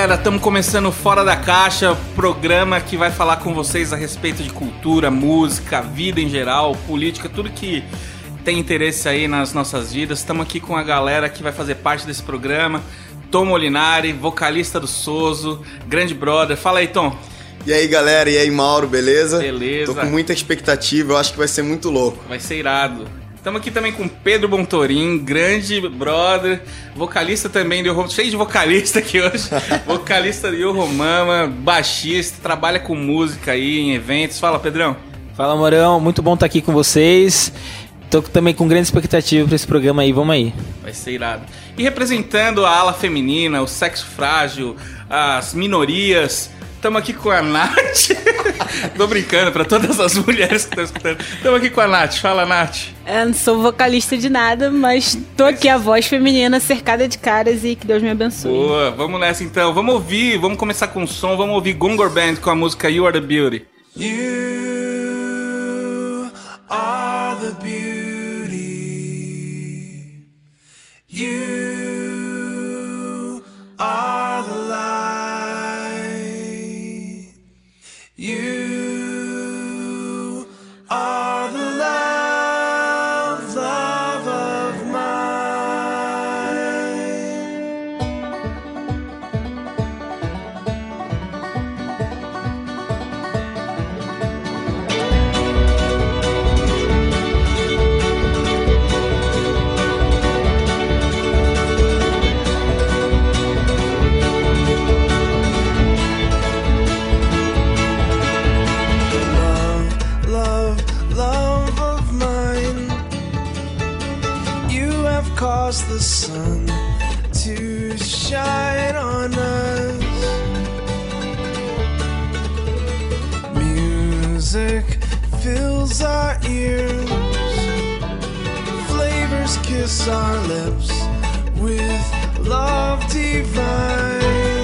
galera, estamos começando Fora da Caixa, programa que vai falar com vocês a respeito de cultura, música, vida em geral, política, tudo que tem interesse aí nas nossas vidas. Estamos aqui com a galera que vai fazer parte desse programa. Tom Molinari, vocalista do Soso, grande brother. Fala aí, Tom. E aí, galera, e aí, Mauro, beleza? Beleza. Tô com muita expectativa, eu acho que vai ser muito louco. Vai ser irado. Estamos aqui também com Pedro Bontorin, grande brother, vocalista também do cheio de vocalista aqui hoje, vocalista do Yo Mama, baixista, trabalha com música aí em eventos. Fala, Pedrão. Fala, Morão, muito bom estar aqui com vocês. Tô também com grande expectativa para esse programa aí, vamos aí. Vai ser irado. E representando a ala feminina, o sexo frágil, as minorias, estamos aqui com a Nath. Tô brincando, pra todas as mulheres que estão escutando. Estamos aqui com a Nath. Fala, Nath. Eu não sou vocalista de nada, mas tô aqui a voz feminina cercada de caras e que Deus me abençoe. Boa, vamos nessa então. Vamos ouvir, vamos começar com o som. Vamos ouvir Gongor Band com a música You Are The Beauty. You are the beauty. You are the light. You are the love, love of mine. Cause the sun to shine on us. Music fills our ears. Flavors kiss our lips with love divine.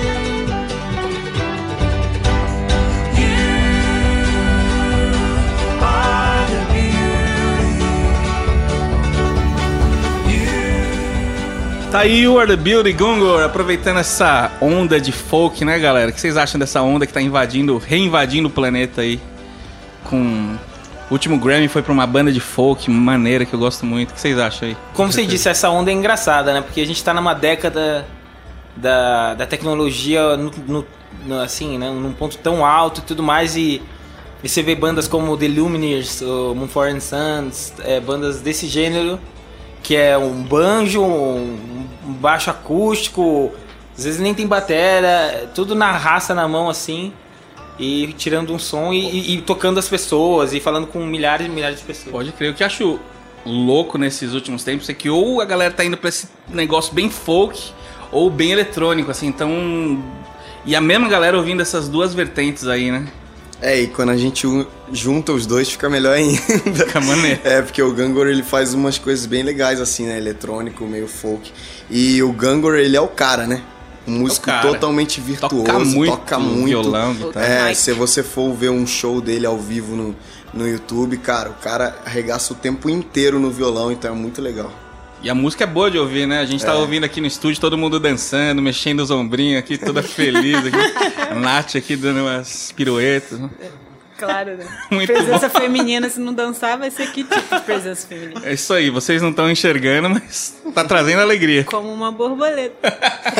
Tá aí o You Are The Beauty, Gongor, aproveitando essa onda de folk, né, galera? O que vocês acham dessa onda que tá reinvadindo o planeta aí? O último Grammy foi pra uma banda de folk maneira que eu gosto muito. O que vocês acham aí? Como você disse, essa onda é engraçada, né? Porque a gente tá numa década da tecnologia assim, né? Num ponto tão alto e tudo mais, e você vê bandas como The Lumineers, o Mumford & Sons, bandas desse gênero, que é um banjo, um baixo acústico, às vezes nem tem bateria, tudo na raça, na mão assim, e tirando um som e tocando as pessoas e falando com milhares e milhares de pessoas. Pode crer. O que eu acho louco nesses últimos tempos é que ou a galera tá indo pra esse negócio bem folk ou bem eletrônico, assim, então... E a mesma galera ouvindo essas duas vertentes aí, né? E quando a gente junta os dois fica melhor ainda. Fica maneiro. Porque o Gongor, ele faz umas coisas bem legais assim, né? Eletrônico, meio folk. E o Gongor, ele é o cara, né? Um músico totalmente virtuoso. Toca muito. Violão, guitarra. Se você for ver um show dele ao vivo no YouTube, cara, o cara arregaça o tempo inteiro no violão, então é muito legal. E a música é boa de ouvir, né? A gente tá ouvindo aqui no estúdio, todo mundo dançando, mexendo os ombrinhos aqui, toda feliz aqui. A Nath aqui dando umas piruetas. Claro, né? Muito presença bom. feminina, se não dançar, vai ser que tipo de presença feminina? É isso aí, vocês não estão enxergando, mas tá trazendo alegria. Como uma borboleta.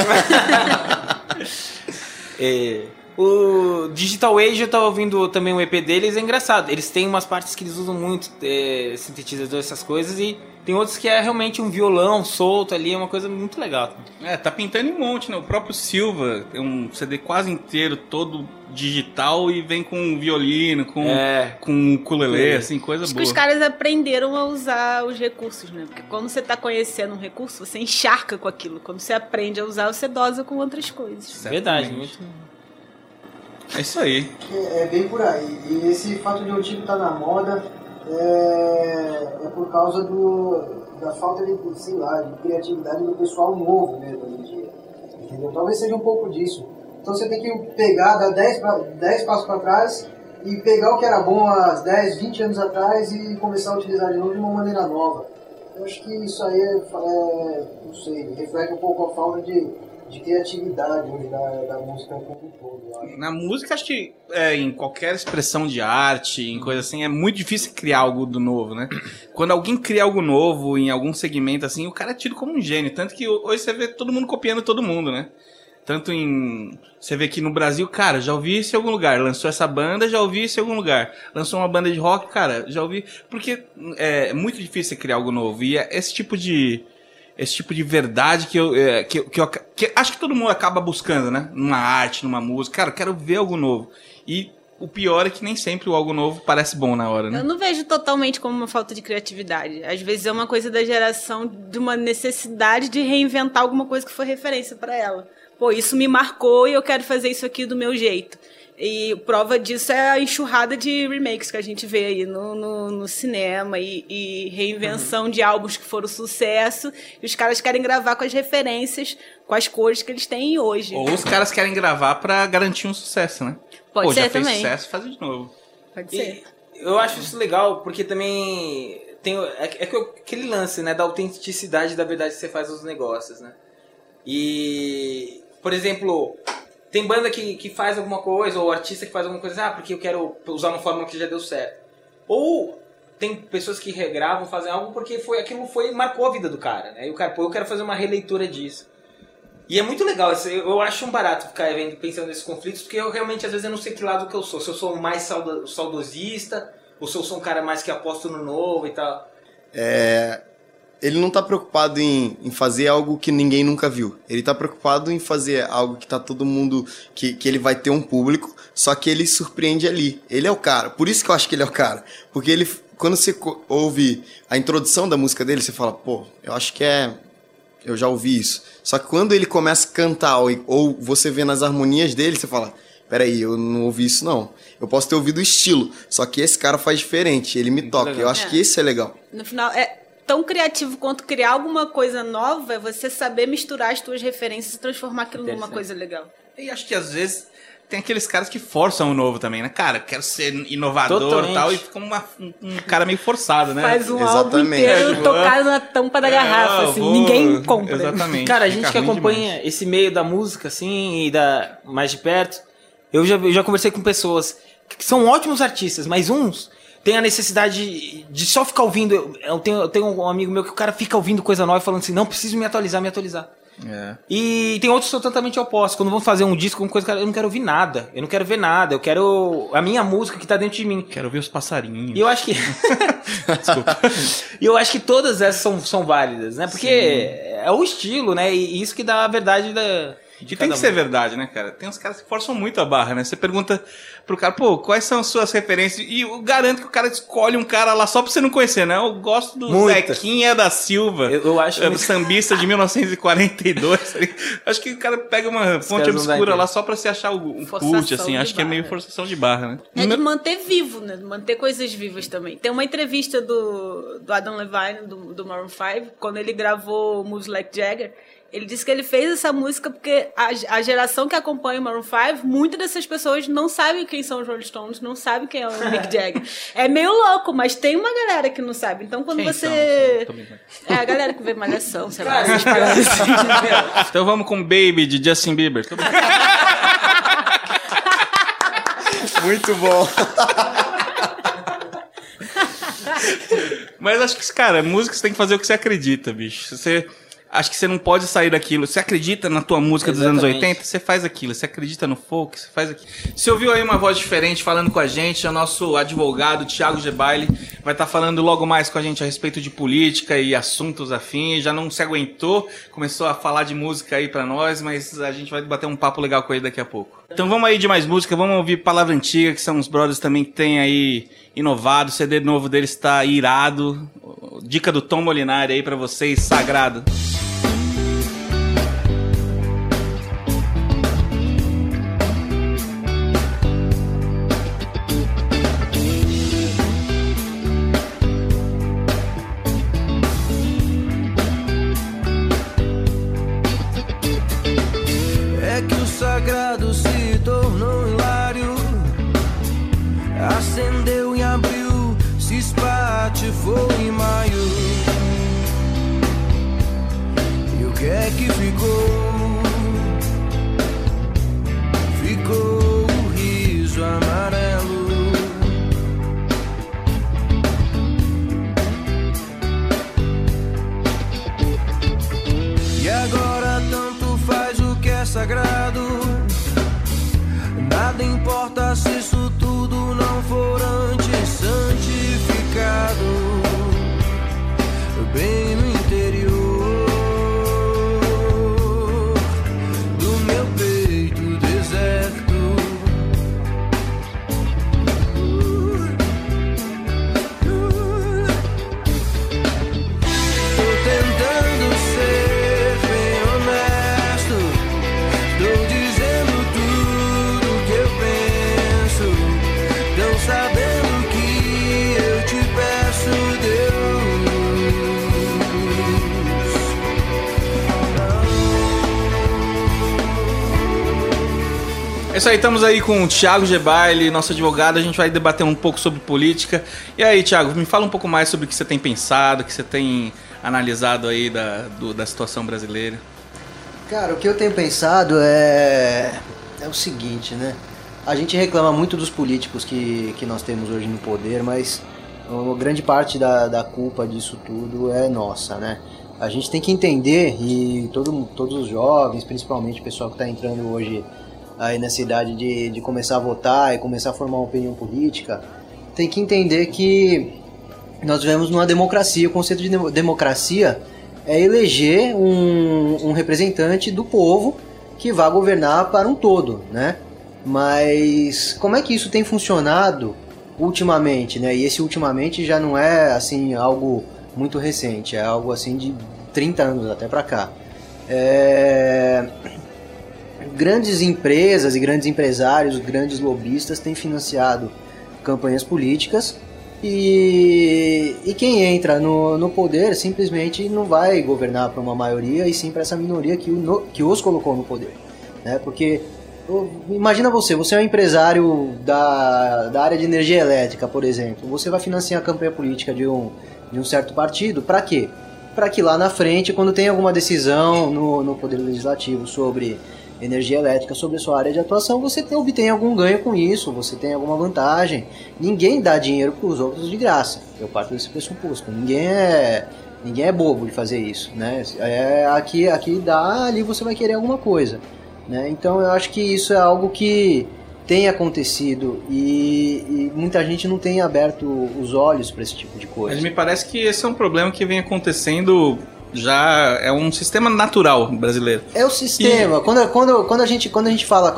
O Digital Age, eu tava ouvindo também o EP deles, é engraçado. Eles têm umas partes que eles usam muito, sintetizador, essas coisas, e tem outros que é realmente um violão solto ali, é uma coisa muito legal. Tá pintando em um monte, né? O próprio Silva tem um CD quase inteiro, todo digital, e vem com violino, com ukulele, assim, coisa Acho boa. que os caras aprenderam a usar os recursos, né? Porque quando você tá conhecendo um recurso, você encharca com aquilo. Quando você aprende a usar, você dosa com outras coisas. Verdade, muito. É isso aí. É bem por aí. E esse fato de o tipo estar na moda é por causa da falta de, sei lá, de criatividade do pessoal novo mesmo hoje em dia. Entendeu? Talvez seja um pouco disso. Então você tem que pegar, dar 10 passos para trás e pegar o que era bom há 10, 20 anos atrás e começar a utilizar de novo de uma maneira nova. Eu acho que isso aí não sei, reflete um pouco a falta de de criatividade hoje da música como um todo, eu acho. Na música, acho que em qualquer expressão de arte, em coisa assim, é muito difícil criar algo do novo, né? Quando alguém cria algo novo em algum segmento assim, o cara é tido como um gênio. Tanto que hoje você vê todo mundo copiando todo mundo, né? Tanto você vê que no Brasil, cara, já ouvi isso em algum lugar. Lançou essa banda, já ouvi isso em algum lugar. Lançou uma banda de rock, cara, já ouvi. Porque é muito difícil criar algo novo. E é esse tipo de verdade que eu acho que todo mundo acaba buscando, né? Numa arte, numa música. Cara, eu quero ver algo novo. E o pior é que nem sempre o algo novo parece bom na hora, né? Eu não vejo totalmente como uma falta de criatividade. Às vezes é uma coisa da geração de uma necessidade de reinventar alguma coisa que foi referência pra ela. Pô, isso me marcou e eu quero fazer isso aqui do meu jeito. E prova disso é a enxurrada de remakes que a gente vê aí no cinema e reinvenção de álbuns que foram sucesso. E os caras querem gravar com as referências, com as cores que eles têm hoje. Ou os caras querem gravar pra garantir um sucesso, né? Pode ser já também. Fez sucesso, faz de novo. Pode ser. Eu acho isso legal, porque também tem aquele lance, né, da autenticidade da verdade que você faz nos negócios, né? E, por exemplo, tem banda que faz alguma coisa, ou artista que faz alguma coisa, porque eu quero usar uma fórmula que já deu certo. Ou tem pessoas que regravam, fazem algo porque marcou a vida do cara, né? E o cara, eu quero fazer uma releitura disso. E é muito legal, eu acho um barato ficar pensando nesses conflitos, porque eu realmente, às vezes, eu não sei que lado que eu sou. Se eu sou mais saudosista, ou se eu sou um cara mais que aposto no novo e tal. Ele não tá preocupado em fazer algo que ninguém nunca viu. Ele tá preocupado em fazer algo que tá todo mundo... Que ele vai ter um público, só que ele surpreende ali. Ele é o cara. Por isso que eu acho que ele é o cara. Porque ele, quando você ouve a introdução da música dele, você fala, pô, eu acho que eu já ouvi isso. Só que quando ele começa a cantar, ou você vê nas harmonias dele, você fala, peraí, eu não ouvi isso não. Eu posso ter ouvido o estilo, só que esse cara faz diferente, ele me toca. Legal. Eu acho que esse é legal. No final, tão criativo quanto criar alguma coisa nova é você saber misturar as tuas referências e transformar aquilo numa coisa legal. E acho que às vezes tem aqueles caras que forçam o novo também, né? Cara, quero ser inovador e tal, e fica um cara meio forçado, né? Faz um álbum inteiro tocado na tampa da garrafa, assim, ninguém compra. Exatamente. Cara, a gente que acompanha esse meio da música, assim, e mais de perto, eu já conversei com pessoas que são ótimos artistas, mas uns tem a necessidade de só ficar ouvindo. Eu tenho um amigo meu que o cara fica ouvindo coisa nova e falando assim, não, preciso me atualizar. E tem outros que são totalmente opostos. Quando vão fazer um disco, uma coisa, eu não quero ouvir nada, eu não quero ver nada, eu quero a minha música que tá dentro de mim. Quero ver os passarinhos. E eu acho que desculpa. E eu acho que todas essas são válidas, né? Porque é o estilo, né? E isso que dá a verdade E tem que ser verdade, né, cara? Tem uns caras que forçam muito a barra, né? Você pergunta pro cara, pô, quais são as suas referências? E eu garanto que o cara escolhe um cara lá só pra você não conhecer, né? Eu gosto do Zequinha da Silva. Eu acho do sambista de 1942. Acho que o cara pega uma fonte obscura lá só pra se achar um cult, assim. Acho que é meio forçação de barra, né? É de manter vivo, né? Manter coisas vivas também. Tem uma entrevista do Adam Levine, do Maroon 5, quando ele gravou Moves Like Jagger. Ele disse que ele fez essa música porque a geração que acompanha o Maroon 5, muitas dessas pessoas não sabem quem são os Rolling Stones, não sabem quem é o Mick Jagger. É meio louco, mas tem uma galera que não sabe. Então quando você... a galera que vê Malhação, sei lá. Então vamos com Baby, de Justin Bieber. Muito bom. Mas acho que, cara, música você tem que fazer o que você acredita, bicho. Acho que você não pode sair daquilo. Você acredita na tua música dos anos 80? Você faz aquilo. Você acredita no folk? Você faz aquilo. Você ouviu aí uma voz diferente falando com a gente? É o nosso advogado, Thiago Gebaile. Vai estar falando logo mais com a gente a respeito de política e assuntos afins. Já não se aguentou. Começou a falar de música aí pra nós, mas a gente vai bater um papo legal com ele daqui a pouco. Então vamos aí de mais música. Vamos ouvir Palavra Antiga, que são os brothers também que tem aí inovado. O CD novo deles está irado. Dica do Tom Molinari aí pra vocês, sagrado. É que o sagrado se tornou hilário, acendeu em abril, se espatifou em maio. Nada importa se isso tudo não for antes santificado, bem no interior do meu peito deserto. Tô tentando ser bem honesto, tô dizendo tudo que eu penso, tão sabendo que eu te peço, É isso aí, estamos aí com o Thiago Gebaile, nosso advogado. A gente vai debater um pouco sobre política. E aí, Thiago, me fala um pouco mais sobre o que você tem pensado, o que você tem analisado aí da situação brasileira. Cara, o que eu tenho pensado é o seguinte, né? A gente reclama muito dos políticos que nós temos hoje no poder, mas uma grande parte da culpa disso tudo é nossa, né? A gente tem que entender, e todos os jovens, principalmente o pessoal que está entrando hoje aí nessa idade de começar a votar e começar a formar uma opinião política, tem que entender que nós vivemos numa democracia. O conceito de democracia é eleger um representante do povo que vá governar para um todo, né? Mas como é que isso tem funcionado ultimamente, né? E esse ultimamente já não é assim algo muito recente, é algo assim de 30 anos até para cá. Grandes empresas e grandes empresários, grandes lobistas têm financiado campanhas políticas e quem entra no poder simplesmente não vai governar para uma maioria e sim para essa minoria que os colocou no poder, né? Porque imagina você é um empresário da área de energia elétrica, por exemplo, você vai financiar a campanha política de um certo partido, para quê? Para que lá na frente, quando tem alguma decisão no Poder Legislativo sobre energia elétrica, sobre a sua área de atuação, você obtém algum ganho com isso, você tem alguma vantagem. Ninguém dá dinheiro para os outros de graça, eu parto desse pressuposto. Ninguém é bobo de fazer isso, né? Aqui dá, ali você vai querer alguma coisa, né? Então eu acho que isso é algo que tem acontecido e muita gente não tem aberto os olhos para esse tipo de coisa. Mas me parece que esse é um problema que vem acontecendo, já é um sistema natural brasileiro. É o sistema. Quando a gente fala,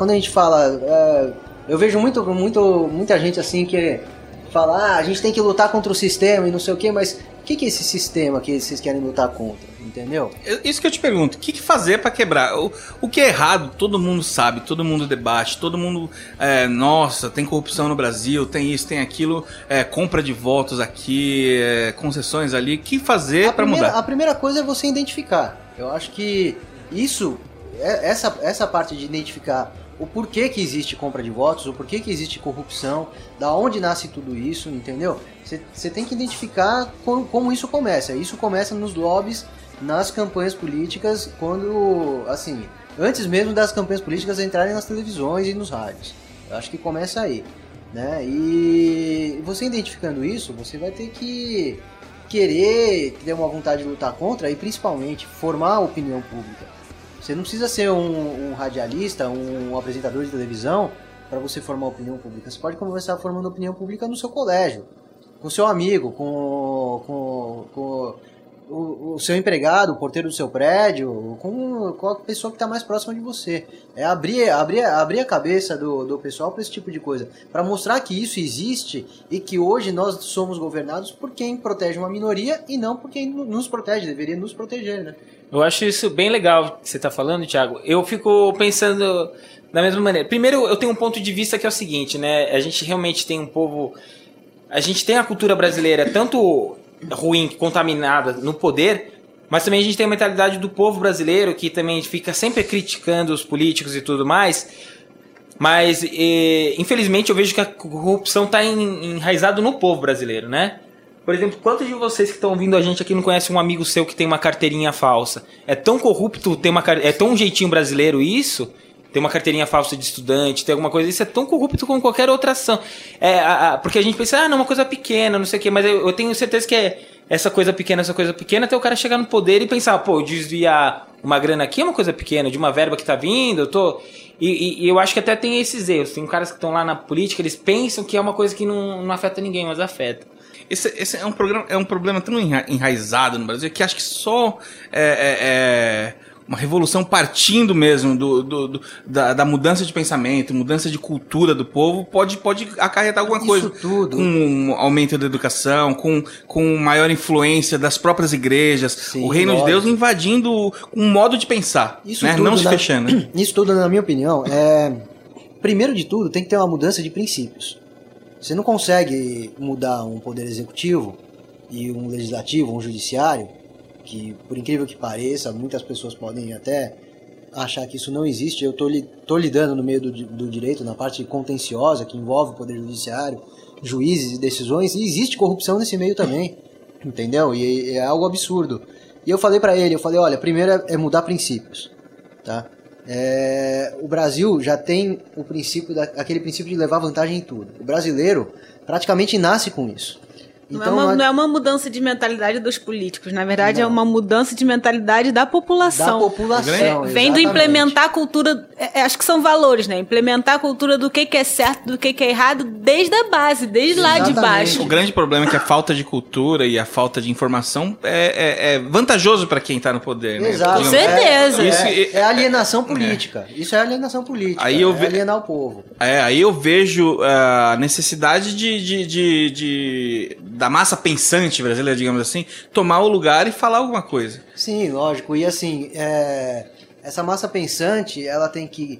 eu vejo muita gente assim que fala, a gente tem que lutar contra o sistema e não sei o quê, mas o que é esse sistema que vocês querem lutar contra? Entendeu? Isso que eu te pergunto, o que fazer pra quebrar? O que é errado, todo mundo sabe, todo mundo debate, todo mundo, nossa, tem corrupção no Brasil, tem isso, tem aquilo, compra de votos aqui, concessões ali, o que fazer pra mudar? A primeira coisa é você identificar. Eu acho que isso, essa parte de identificar o porquê que existe compra de votos, o porquê que existe corrupção, da onde nasce tudo isso, entendeu? Você tem que identificar como isso começa. Isso começa nos lobbies, nas campanhas políticas, quando, assim, antes mesmo das campanhas políticas entrarem nas televisões e nos rádios. Eu acho que começa aí, né? E você identificando isso, você vai ter que querer ter uma vontade de lutar contra e principalmente formar a opinião pública. Você não precisa ser um radialista, um apresentador de televisão para você formar opinião pública. Você pode começar formando opinião pública no seu colégio, com o seu amigo, com o seu empregado, o porteiro do seu prédio, com a pessoa que está mais próxima de você. É abrir a cabeça do pessoal para esse tipo de coisa, para mostrar que isso existe e que hoje nós somos governados por quem protege uma minoria e não por quem nos protege, deveria nos proteger, né? Eu acho isso bem legal que você está falando, Thiago. Eu fico pensando da mesma maneira. Primeiro, eu tenho um ponto de vista que é o seguinte, né? A gente realmente tem um povo... A gente tem a cultura brasileira tanto ruim, contaminada no poder, mas também a gente tem a mentalidade do povo brasileiro que também fica sempre criticando os políticos e tudo mais. Mas, infelizmente, eu vejo que a corrupção está enraizada no povo brasileiro, né? Por exemplo, quantos de vocês que estão ouvindo a gente aqui não conhecem um amigo seu que tem uma carteirinha falsa? É tão corrupto, é tão um jeitinho brasileiro isso, ter uma carteirinha falsa de estudante, ter alguma coisa, isso é tão corrupto como qualquer outra ação. Porque a gente pensa, não, uma coisa pequena, não sei o quê, mas eu tenho certeza que essa coisa pequena, até o cara chegar no poder e pensar, desviar uma grana aqui é uma coisa pequena, de uma verba que tá vindo, e eu acho que até tem esses erros. Tem caras que estão lá na política, eles pensam que é uma coisa que não afeta ninguém, mas afeta. Esse é um problema tão enraizado no Brasil que acho que só uma revolução partindo mesmo da mudança de pensamento, mudança de cultura do povo, pode acarretar alguma coisa. Tudo. Com um aumento da educação, com maior influência das próprias igrejas, Sim, o reino de Deus invadindo um modo de pensar, Isso né? tudo, Não se fechando. Né? Isso tudo, na minha opinião, primeiro de tudo, tem que ter uma mudança de princípios. Você não consegue mudar um poder executivo e um legislativo, um judiciário, que, por incrível que pareça, muitas pessoas podem até achar que isso não existe. Eu tô lidando no meio do direito, na parte contenciosa, que envolve o poder judiciário, juízes e decisões, e existe corrupção nesse meio também, entendeu? E é algo absurdo. E eu falei pra ele, olha, primeiro é mudar princípios, tá? O Brasil já tem o princípio, aquele princípio de levar vantagem em tudo. O brasileiro praticamente nasce com isso. Então, não é uma mudança de mentalidade dos políticos, na verdade é uma mudança de mentalidade da população. Vem do implementar a cultura, acho que são valores, né? Implementar a cultura do que é certo, do que é errado, desde a base, desde lá de baixo. O grande problema é que a falta de cultura e a falta de informação é vantajoso para quem está no poder, né? Exato. Com certeza. É alienação política. Isso é alienação política. Aí é alienar o povo. Aí eu vejo a necessidade da massa pensante brasileira, digamos assim, tomar o lugar e falar alguma coisa. Sim, lógico. E assim, essa massa pensante, ela tem que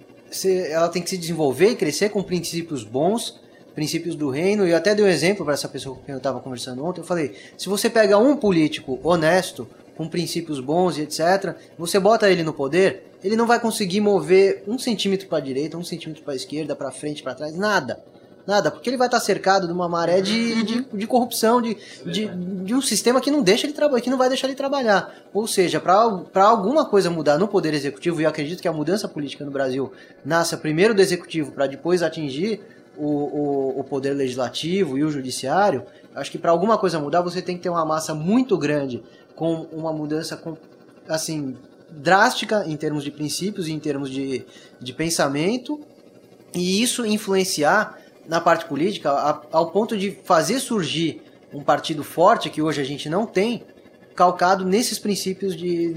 se desenvolver e crescer com princípios bons, princípios do reino. E eu até dei um exemplo para essa pessoa com quem eu estava conversando ontem. Eu falei, se você pega um político honesto, com princípios bons e etc., você bota ele no poder, ele não vai conseguir mover 1 centímetro para a direita, 1 centímetro para a esquerda, para frente, para trás, nada, porque ele vai estar cercado de uma maré de corrupção, de um sistema que não deixa ele que não vai deixar ele trabalhar. Ou seja, para alguma coisa mudar no poder executivo, e eu acredito que a mudança política no Brasil nasce primeiro do executivo para depois atingir o poder legislativo e o judiciário, acho que para alguma coisa mudar você tem que ter uma massa muito grande, com uma mudança assim, drástica em termos de princípios e em termos de pensamento, e isso influenciar na parte política ao ponto de fazer surgir um partido forte, que hoje a gente não tem, calcado nesses princípios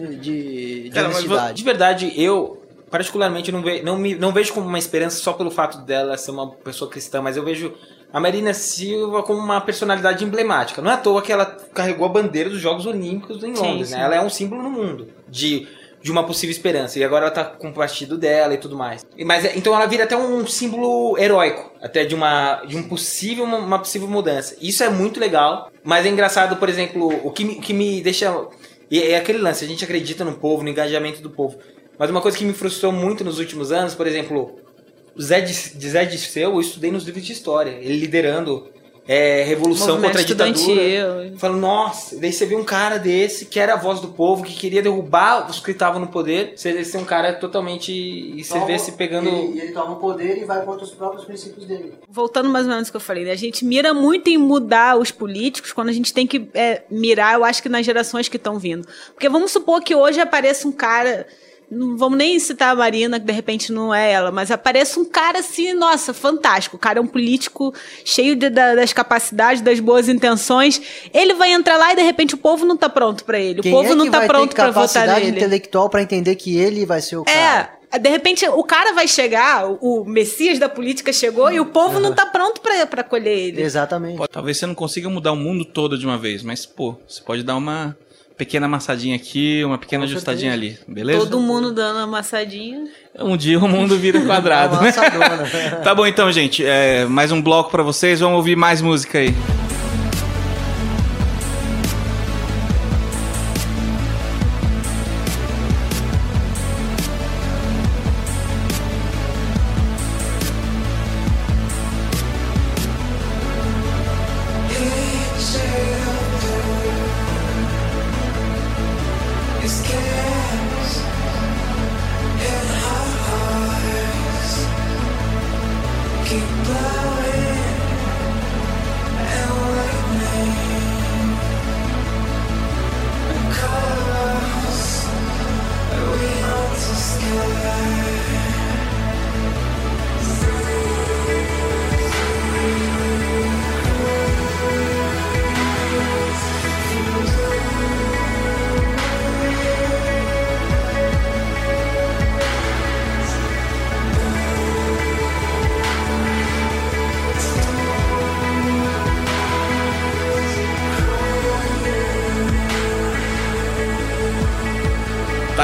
de honestidade. De verdade, eu particularmente não vejo como uma esperança só pelo fato dela ser uma pessoa cristã, mas eu vejo a Marina Silva como uma personalidade emblemática. Não é à toa que ela carregou a bandeira dos Jogos Olímpicos em Londres, né? Ela é um símbolo no mundo de uma possível esperança. E agora ela tá com o partido dela e tudo mais. Então ela vira até um símbolo heróico, até de uma possível mudança. Isso é muito legal, mas é engraçado, por exemplo, o que me deixa... É aquele lance, a gente acredita no povo, no engajamento do povo. Mas uma coisa que me frustrou muito nos últimos anos, por exemplo, Zé Dirceu, eu estudei nos livros de história, ele liderando revolução contra a ditadura. Falando, nossa, daí você vê um cara desse que era a voz do povo, que queria derrubar os que estavam no poder. Você é um cara totalmente... E você vê se pegando... Ele toma o poder e vai contra os próprios princípios dele. Voltando mais ou menos ao que eu falei, né? A gente mira muito em mudar os políticos quando a gente tem que mirar, eu acho que nas gerações que estão vindo. Porque vamos supor que hoje apareça um cara... Não vamos nem citar a Marina, que de repente não é ela, mas aparece um cara assim, nossa, fantástico. O cara é um político cheio das capacidades, das boas intenções. Ele vai entrar lá e de repente o povo não tá pronto pra ele. O povo não tá pronto pra votar nele. Capacidade intelectual pra entender que ele vai ser o cara. De repente o cara vai chegar, o Messias da política chegou e o povo não tá pronto pra acolher ele. Exatamente. Talvez você não consiga mudar o mundo todo de uma vez, mas, você pode dar uma pequena amassadinha aqui, uma pequena ajustadinha ali, beleza? Todo mundo dando amassadinha. Um dia o mundo vira quadrado, né? Tá bom então, gente. Mais um bloco pra vocês. Vamos ouvir mais música aí.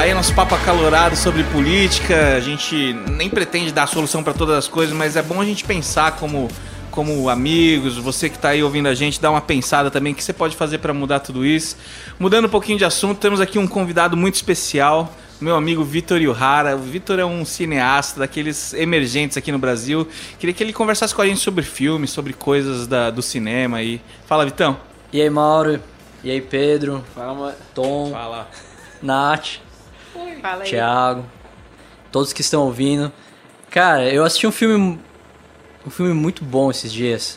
Tá aí nosso papo acalorado sobre política. A gente nem pretende dar solução para todas as coisas, mas é bom a gente pensar como amigos, você que tá aí ouvindo a gente, dá uma pensada também, o que você pode fazer para mudar tudo isso. Mudando um pouquinho de assunto, temos aqui um convidado muito especial, meu amigo Vitor Yuhara. O Vitor é um cineasta daqueles emergentes aqui no Brasil. Queria que ele conversasse com a gente sobre filmes, sobre coisas do cinema aí. Fala, Vitão. E aí, Mauro? E aí, Pedro? Fala, Tom? Fala. Nath? Fala aí. Thiago? Todos que estão ouvindo. Cara, eu assisti um filme muito bom esses dias.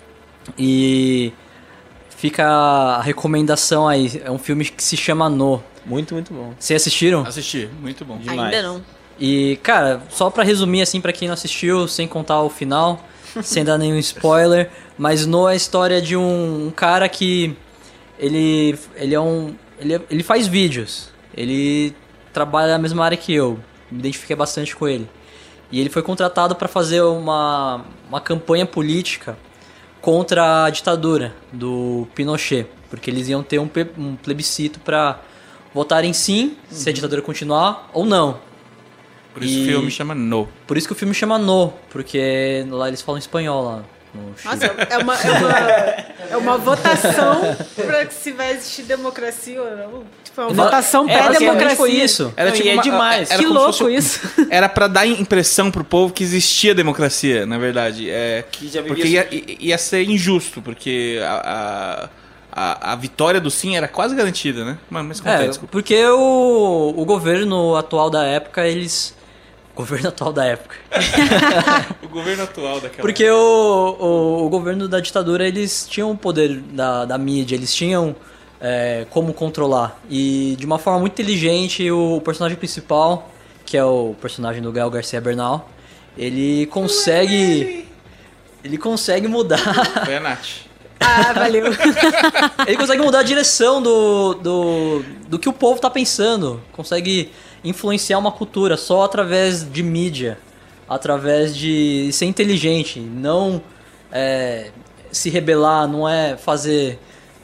E fica a recomendação aí. É um filme que se chama No. Muito, muito bom. Vocês assistiram? Assisti, muito bom. Demais. Ainda não. E, cara, só pra resumir, assim, pra quem não assistiu, sem contar o final, sem dar nenhum spoiler, mas No é a história de um cara que ele faz vídeos. Ele trabalha na mesma área que eu, me identifiquei bastante com ele. E ele foi contratado para fazer uma campanha política contra a ditadura do Pinochet, porque eles iam ter um plebiscito para votarem sim, se a ditadura continuar ou não. Por isso o filme chama No. Por isso que o filme chama No, porque lá eles falam espanhol lá no Chile. Nossa, é uma votação pra que se vai existir democracia ou não. Tipo, é uma votação basicamente pré-democracia. foi isso. Era Não, tipo e é demais. era Que como se louco fosse- isso. Era pra dar impressão pro povo que existia democracia, na verdade. Que já vivia Porque ia ser injusto, porque a vitória do sim era quase garantida, né? Mas conta aí, desculpa. Porque o governo atual da época, Governo atual da época. O governo atual daquela... Porque o governo da ditadura, eles tinham o poder da mídia, eles tinham como controlar. E de uma forma muito inteligente, o personagem principal, que é o personagem do Gael Garcia Bernal, ele consegue mudar... Foi a Nath. Ah, valeu. Ele consegue mudar a direção do que o povo tá pensando. Consegue influenciar uma cultura só através de mídia. Através de ser inteligente. Não se rebelar, não é fazer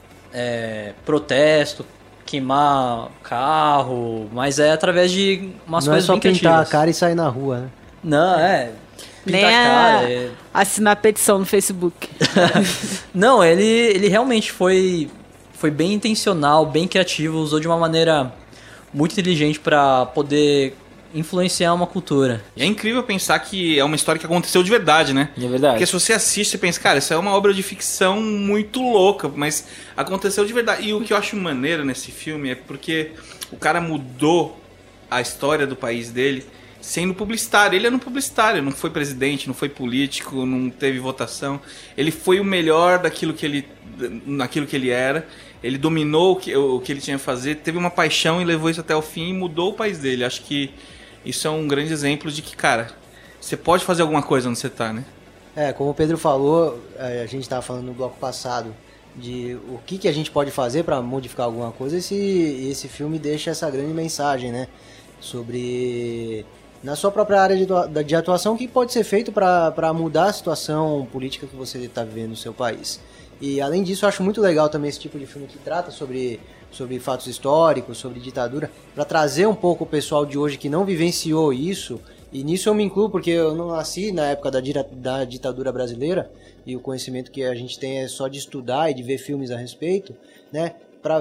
protesto, queimar carro. Mas é através de umas Não é coisas só bem pintar a criativas. cara e sair na rua, né? Não, Nem pintar a cara. assinar petição no Facebook. Não, ele realmente foi bem intencional, bem criativo, usou de uma maneira muito inteligente pra poder influenciar uma cultura. E é incrível pensar que é uma história que aconteceu de verdade, né? É verdade. Porque se você assiste e pensa, cara, isso é uma obra de ficção muito louca, mas aconteceu de verdade. E o que eu acho maneiro nesse filme é porque o cara mudou a história do país dele sendo publicitário. Ele era um publicitário, não foi presidente, não foi político, não teve votação. Ele foi o melhor naquilo que ele era. Ele dominou o que ele tinha a fazer, teve uma paixão e levou isso até o fim e mudou o país dele. Acho que isso é um grande exemplo de que, cara, você pode fazer alguma coisa onde você tá, né? Como o Pedro falou, a gente estava falando no bloco passado de o que a gente pode fazer para modificar alguma coisa. Esse filme deixa essa grande mensagem, né? Sobre, na sua própria área de atuação, o que pode ser feito para mudar a situação política que você está vivendo no seu país. E além disso, eu acho muito legal também esse tipo de filme que trata sobre fatos históricos, sobre ditadura, para trazer um pouco o pessoal de hoje que não vivenciou isso. E nisso eu me incluo, porque eu não nasci na época da ditadura brasileira, e o conhecimento que a gente tem é só de estudar e de ver filmes a respeito, né?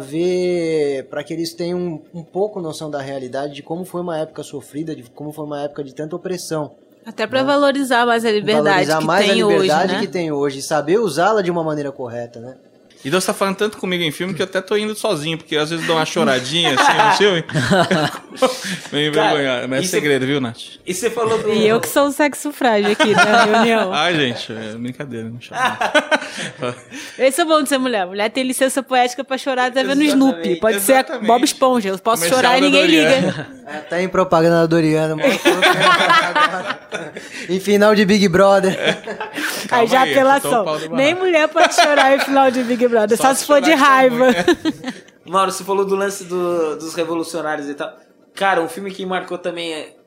Para que eles tenham um pouco noção da realidade, de como foi uma época sofrida, de como foi uma época de tanta opressão. Até pra valorizar mais a liberdade Valorizar que mais tem a liberdade hoje, né? que tem hoje, e saber usá-la de uma maneira correta, né? E Deus tá falando tanto comigo em filme que eu até tô indo sozinho, porque às vezes dou uma choradinha assim no filme. Meio envergonhado. Mas é isso- segredo, viu, Nath? E você falou do... E eu que sou o sexo frágil aqui da reunião. Ai, gente, é brincadeira, não chama. Esse é bom de ser mulher. Mulher tem licença poética pra chorar até vendo Exatamente, Snoopy. Pode exatamente. ser Bob Esponja. Eu posso Comercial chorar e da ninguém Doriana. liga. Tá em propaganda da Doriana, mano. Em final de Big Brother. Calma Aí já aí, apelação. chutou o pau do Nem barraco. mulher pode chorar em final de Big Brother, só se for de chorar raiva. Mauro, você falou do lance dos revolucionários e tal. Cara, um filme que marcou também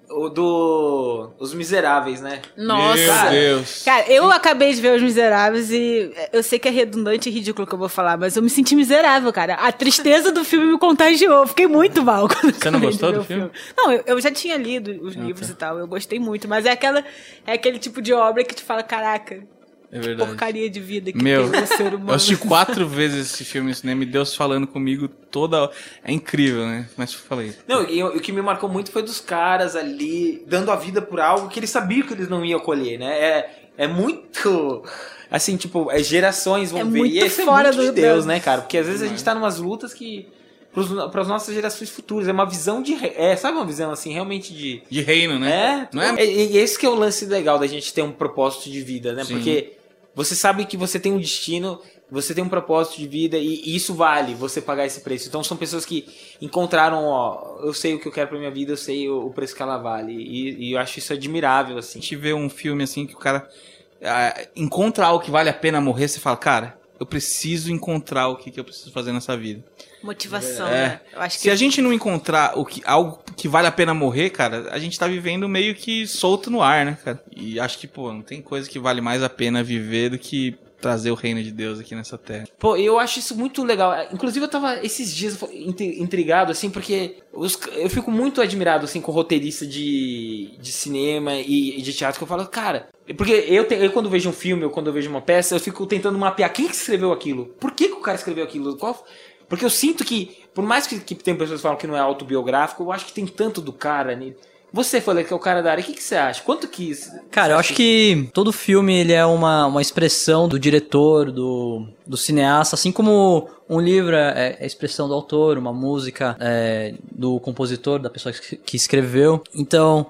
Os Miseráveis, né? Nossa. Meu Deus. Cara, eu acabei de ver Os Miseráveis e eu sei que é redundante e ridículo o que eu vou falar, mas eu me senti miserável, cara. A tristeza do filme me contagiou. Fiquei muito mal quando Você não acabei gostou de ver do o filme? Não, eu já tinha lido os livros e tal, eu gostei muito, mas é aquele tipo de obra que te fala, caraca, É que verdade. porcaria de vida que Meu, tem o ser humano. eu assisti 4 vezes esse filme no cinema e Deus falando comigo toda... É incrível, né? Mas falei. Não, e o que me marcou muito foi dos caras ali dando a vida por algo que eles sabiam que eles não iam colher, né? É muito... Assim, tipo, gerações vão É ver. muito E isso fora é muito de do- Deus, né, cara? Porque às vezes a gente tá numas lutas que... Para as nossas gerações futuras. É uma visão de... sabe uma visão, assim, realmente de... De reino, né? Não é? E esse que é o lance legal da gente ter um propósito de vida, né? Sim. Porque você sabe que você tem um destino, você tem um propósito de vida e isso vale você pagar esse preço. Então são pessoas que encontraram, ó, eu sei o que eu quero pra minha vida, eu sei o preço que ela vale. E eu acho isso admirável, assim. A gente vê um filme assim que o cara encontra algo que vale a pena morrer, você fala, cara, eu preciso encontrar o que eu preciso fazer nessa vida. Motivação, É. né? Eu acho Se que a gente não encontrar algo que vale a pena morrer, cara, a gente tá vivendo meio que solto no ar, né, cara? E acho que, pô, não tem coisa que vale mais a pena viver do que trazer o reino de Deus aqui nessa terra. Pô, eu acho isso muito legal. Inclusive, eu tava esses dias intrigado, assim, porque eu fico muito admirado, assim, com roteirista de cinema e de teatro, que eu falo, cara... Porque eu quando vejo um filme ou quando eu vejo uma peça, eu fico tentando mapear quem que escreveu aquilo. Por que o cara escreveu aquilo? Porque eu sinto que, por mais que tem pessoas que falam que não é autobiográfico, eu acho que tem tanto do cara nele. Você falou que é o cara da área, o que você acha? Quanto que... Cara, eu acho que todo filme ele é uma expressão do diretor, do cineasta, assim como um livro é a expressão do autor, uma música do compositor, da pessoa que escreveu. Então,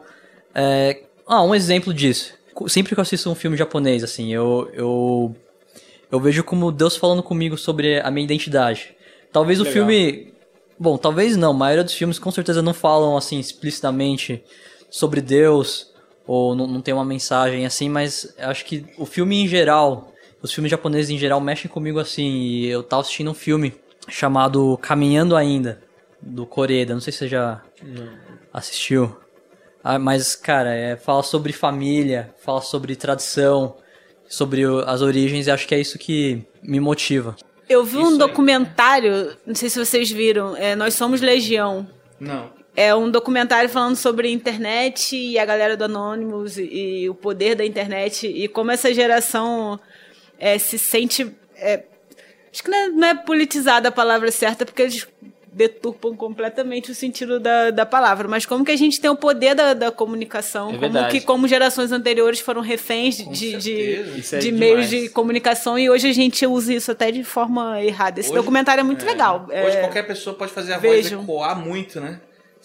um exemplo disso. Sempre que eu assisto um filme japonês, assim, eu vejo como Deus falando comigo sobre a minha identidade. Talvez o filme... Bom, talvez não. A maioria dos filmes com certeza não falam assim explicitamente sobre Deus ou não tem uma mensagem assim, mas eu acho que o filme em geral, os filmes japoneses em geral mexem comigo assim. E eu tava assistindo um filme chamado Caminhando Ainda, do Koreda. Não sei se você já assistiu. Mas, cara, fala sobre família, fala sobre tradição, sobre as origens, e acho que é isso que me motiva. eu vi um documentário, não sei se vocês viram, Nós Somos Legião. Não. É um documentário falando sobre a internet e a galera do Anonymous e o poder da internet e como essa geração se sente... acho que não é politizada a palavra certa, porque eles deturpam completamente o sentido da palavra, mas como que a gente tem o poder da comunicação, como gerações anteriores foram reféns de meios de comunicação e hoje a gente usa isso até de forma errada. Esse documentário é muito legal. Hoje qualquer pessoa pode fazer a voz ecoar muito, né?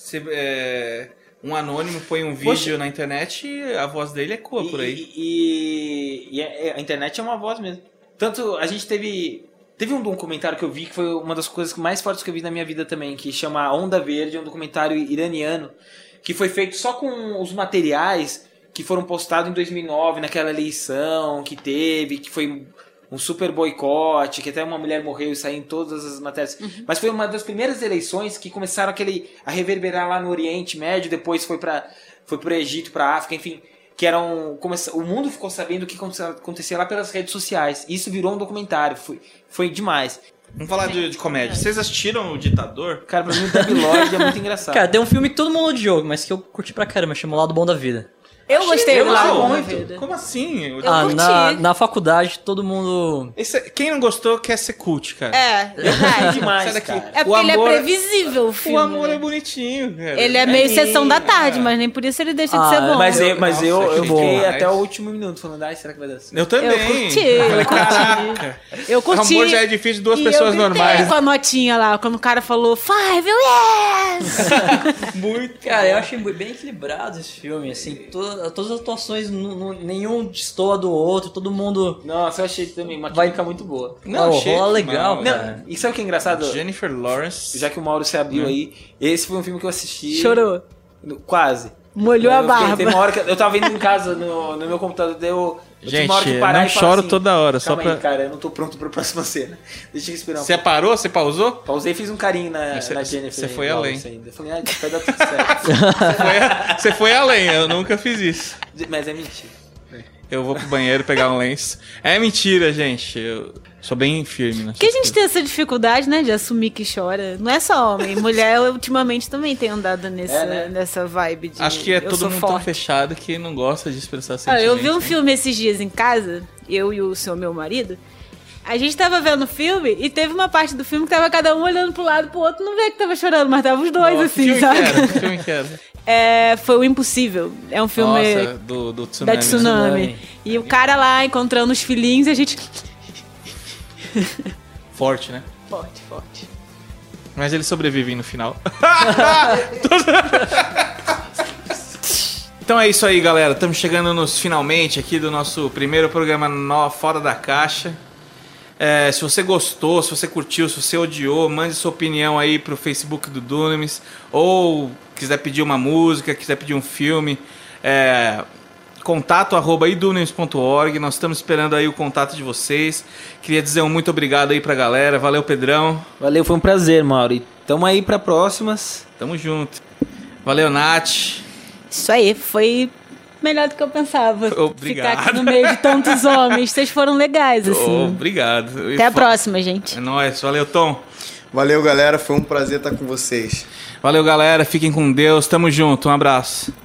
Um anônimo põe um vídeo na internet e a voz dele ecoa por aí. E a internet é uma voz mesmo. Tanto a gente Teve um documentário que eu vi que foi uma das coisas mais fortes que eu vi na minha vida também, que chama Onda Verde, é um documentário iraniano, que foi feito só com os materiais que foram postados em 2009, naquela eleição que teve, que foi um super boicote, que até uma mulher morreu e saiu em todas as matérias. Uhum. Mas foi uma das primeiras eleições que começaram a reverberar lá no Oriente Médio, depois foi pro Egito, pra África, enfim... que o mundo ficou sabendo o que acontecia lá pelas redes sociais. Isso virou um documentário. Foi demais. Vamos falar de comédia. Vocês assistiram O Ditador? Cara, pra mim o Debi Lloyd é muito engraçado. Cara, tem um filme que todo mundo odiou, mas que eu curti pra caramba, chama O Lado Bom da Vida. Eu gostei do Lado Bom da muito. Vida. Como assim? Eu curti. Na faculdade, todo mundo... Quem não gostou quer ser cult, cara. É demais, Sai daqui. cara. É porque ele é previsível, o filme. O amor é bonitinho, cara. Ele é meio sessão da tarde, mas nem por isso ele deixa de ser bom. Mas eu fiquei bom. até o último minuto falando, será que vai dar certo? Eu também. Eu curti. Eu falei, caraca. Eu curti. O amor já é difícil de duas E pessoas eu gritei normais. com a notinha lá, quando o cara falou 5, yes! Muito. Cara, eu achei bem equilibrado esse filme, assim, todas as atuações, nenhum destoa do outro, todo mundo... Nossa, eu achei também uma química muito boa. Rola legal, cara. E sabe o que é engraçado? Jennifer Lawrence. Já que o Mauro se abriu aí, esse foi um filme que eu assisti... Chorou. Quase. Molhou a barba. Teve uma hora que eu tava vendo em casa no meu computador, daí eu Gente, uma hora que parar não e falar choro assim, toda hora, calma só aí, pra... cara, eu não tô pronto pra próxima cena. Deixa eu respirar um Você parou? Você pausou? Pausei e fiz um carinho na Jennifer. Você foi além. Ainda. Eu falei, vai dar tudo certo. Você foi além, eu nunca fiz isso. Mas é mentira. Eu vou pro banheiro pegar um lenço. É mentira, gente. Eu sou bem firme, né? Porque a gente tem essa dificuldade, né, de assumir que chora. Não é só homem. Mulher, ultimamente, também tem andado nessa vibe de Acho que é eu todo sou mundo tão forte. fechado que não gosta de expressar Ah, sentimentos. eu vi um né? filme esses dias em casa, eu e o meu marido. A gente tava vendo o filme e teve uma parte do filme que tava cada um olhando pro lado pro outro. Não vê que tava chorando, mas tava os dois, Nossa, assim, que sabe? Que filme que era? Foi O Impossível. É um filme Nossa, do tsunami. da tsunami. E o cara lá encontrando os filhinhos e a gente... Forte, né? Forte, forte. Mas eles sobrevivem no final. Então é isso aí, galera. Estamos chegando nos finalmente aqui do nosso primeiro programa Fora da Caixa. Se você gostou, se você curtiu, se você odiou, mande sua opinião aí pro Facebook do Dunamis. Ou quiser pedir uma música, quiser pedir um filme, contato@idunamis.org. Nós estamos esperando aí o contato de vocês. Queria dizer um muito obrigado aí pra galera. Valeu, Pedrão. Valeu, foi um prazer, Mauro. E tamo aí pra próximas. Tamo junto. Valeu, Nath. Isso aí, foi melhor do que eu pensava. Obrigado. Ficar aqui no meio de tantos homens. Vocês foram legais, assim. Obrigado. Até a próxima, gente. É nóis. Valeu, Tom. Valeu, galera. Foi um prazer estar com vocês. Valeu, galera. Fiquem com Deus. Tamo junto. Um abraço.